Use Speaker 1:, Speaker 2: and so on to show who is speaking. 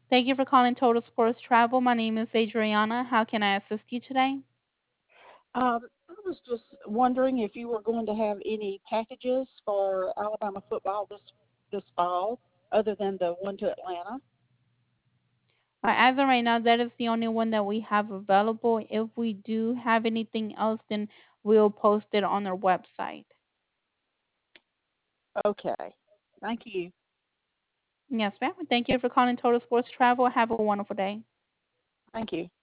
Speaker 1: Thank you for calling Total Sports Travel. My name is Adriana. How can I assist you today?
Speaker 2: I was just wondering if you were going to have any packages for Alabama football this fall, other than the one to Atlanta.
Speaker 1: As of right now, that is the only one that we have available. If we do have anything else, then we'll post it on our website.
Speaker 2: Okay, thank you.
Speaker 1: Yes, ma'am. Thank you for calling Total Sports Travel. Have a wonderful day.
Speaker 2: Thank you.